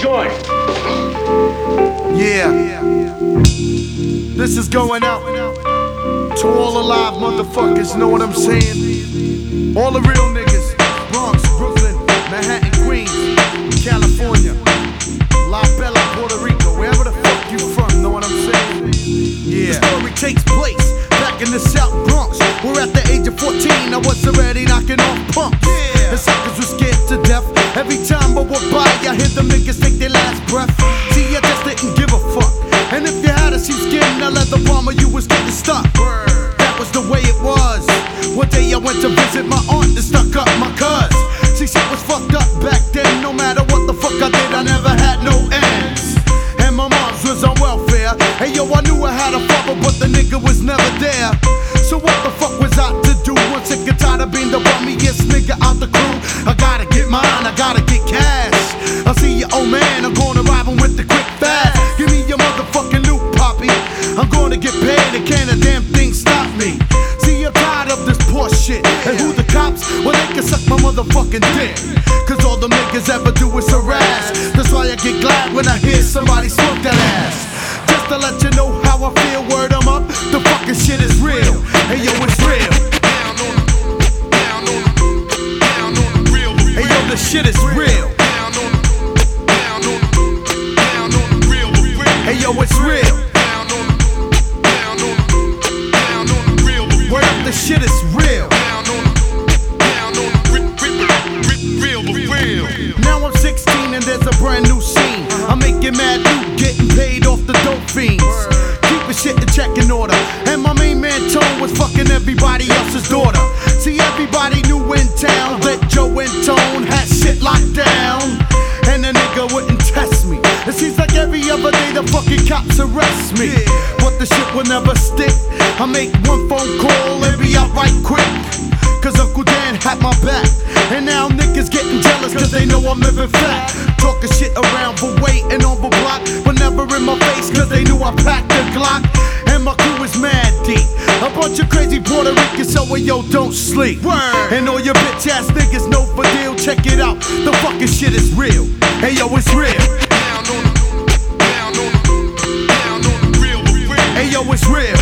joint. Yeah. This is going out to all the live motherfuckers, know what I'm saying? All the real niggas, Bronx, Brooklyn, Manhattan, Queens, California, La Bella, Puerto Rico, wherever the fuck you from, know what I'm saying? Yeah. The story takes place back in the South Bronx, where at the age of 14 I was already knocking off punks. Yeah. The suckers were scared to death. Every time I walk by, I hear them niggas take their last breath. See, I just didn't give a fuck. And if you had a sheepskin, a leather bomber, you was getting stuck. That was the way it was. One day I went to visit my aunt and stuck up my cuz. See, shit was fucked up back then. No matter what the fuck I did, I never had no ends. And my mom's was on welfare. Hey yo, I knew I had a father, but the nigga was never there. So what the fuck was I to do? I'm sick and tired of being the bummiest nigga out the crew. I gotta get mine, I gotta get cash. I see you, old man, I'm gonna rob him with the quick fast. Give me your motherfucking loot, poppy. I'm gonna get paid, and can't a damn thing stop me. See, I'm tired of this poor shit. And who the cops? Well, they can suck my motherfucking dick. Cause all the niggas ever do is harass. That's why I get glad when I hear somebody smoke that ass. Just to let you know how I feel, word I'm up. The fucking shit is real. Hey yo, it's real. Hey yo, the shit is real. Hey yo, it's real. Word up, the shit is real. Now I'm 16 and there's a brand new scene. I'm making mad loot, getting paid off the dope fiends. Keeping shit in check in order. And my main man Tone was fucking everybody else's daughter. See, everybody knew in town that Joe and Tone had shit locked down. And the nigga wouldn't test me. It seems like every other day the fucking cops arrest me. But the shit will never stick. I make one phone call and be out right quick. Cause Uncle Dan had my back. And now niggas getting jealous cause they know I'm living fat. Talking shit around for weight and on the block, but never in my face cause they knew I packed the Glock. And my crew is mad deep. A bunch of crazy Puerto Ricans, so yo, don't sleep. And all your bitch ass niggas know for deal, check it out. The fucking shit is real. Hey yo, it's real. Hey yo, it's real.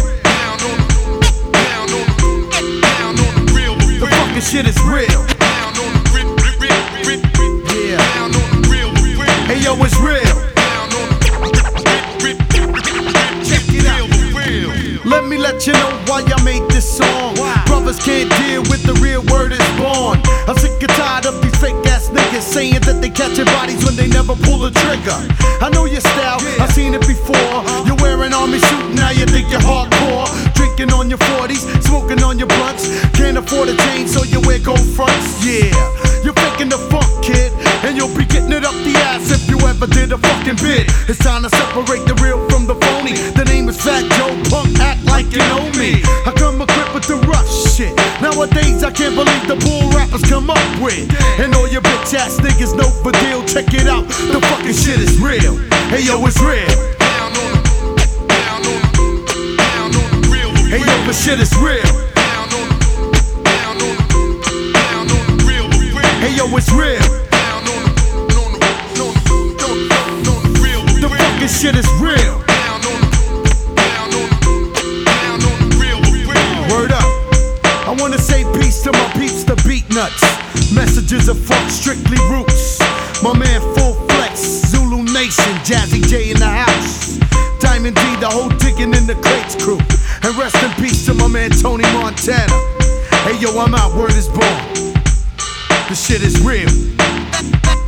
The fucking shit is real. Yeah. Hey yo, it's real. Check it out. Let me let you know why I made this song. Brothers can't deal with the real word is born. I'm sick and tired of these fake ass niggas saying that they catching bodies when they never pull the trigger. I know your style, I've seen it before. You're wearing army suit, now you think you're hardcore. Drinking on your 40s, smoking on your blunts. Can't afford a chain, so you wear gold fronts. Yeah, you're faking the funk, kid, and you'll be getting it up the ass if you ever did a fucking bid. It's time to separate the real from the phony. The name is Fat Joe, punk, act like you know me. I come equipped with the rough shit. Nowadays I can't believe the bull rappers come up with. And all your bitch ass niggas know for deal, check it out. The fucking shit is real. Hey yo, it's real. Hey yo, the shit is real. Hey yo, it's real. The fucking shit is real. Word up. I wanna say peace to my peeps, the beat nuts. Messages of funk, strictly roots. My man Full Flex, Zulu Nation, Jazzy J in the house. Diamond D, the whole digging in the crates crew. And rest in peace to my man Tony Montana. Hey yo, I'm out, word is born. The shit is real.